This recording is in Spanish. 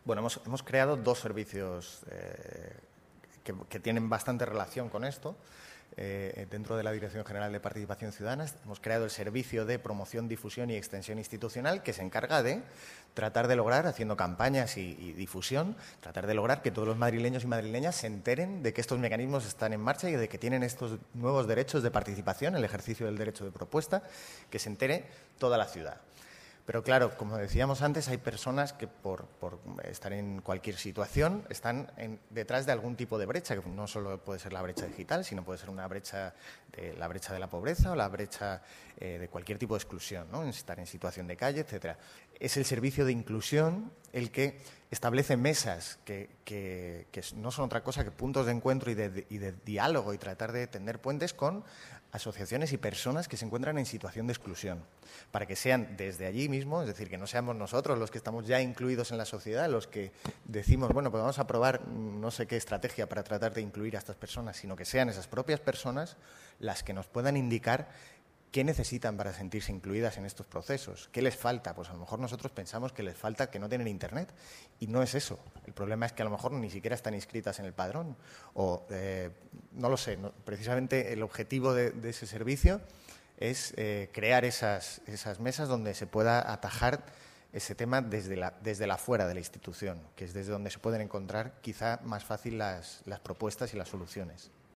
Bueno, hemos creado dos servicios que tienen bastante relación con esto. Dentro de la Dirección General de Participación Ciudadana hemos creado el Servicio de Promoción, Difusión y Extensión Institucional, que se encarga de tratar de lograr, haciendo campañas y difusión, tratar de lograr que todos los madrileños y madrileñas se enteren de que estos mecanismos están en marcha y de que tienen estos nuevos derechos de participación, el ejercicio del derecho de propuesta, que se entere toda la ciudad. Pero claro, como decíamos antes, hay personas que por estar en cualquier situación están detrás de algún tipo de brecha, que no solo puede ser la brecha digital, sino puede ser una brecha la brecha de la pobreza o la brecha de cualquier tipo de exclusión, ¿no? Estar en situación de calle, etcétera. Es el servicio de inclusión el que establece mesas que no son otra cosa que puntos de encuentro y de diálogo y tratar de tender puentes con asociaciones y personas que se encuentran en situación de exclusión, para que sean desde allí mismo, es decir, que no seamos nosotros los que estamos ya incluidos en la sociedad, los que decimos, bueno, pues vamos a probar no sé qué estrategia para tratar de incluir a estas personas, sino que sean esas propias personas las que nos puedan indicar qué necesitan para sentirse incluidas en estos procesos, qué les falta. Pues a lo mejor nosotros pensamos que les falta que no tienen internet y no es eso. El problema es que a lo mejor ni siquiera están inscritas en el padrón o no lo sé. Precisamente el objetivo de ese servicio es crear esas mesas donde se pueda atajar ese tema desde la fuera de la institución, que es desde donde se pueden encontrar quizá más fácil las propuestas y las soluciones.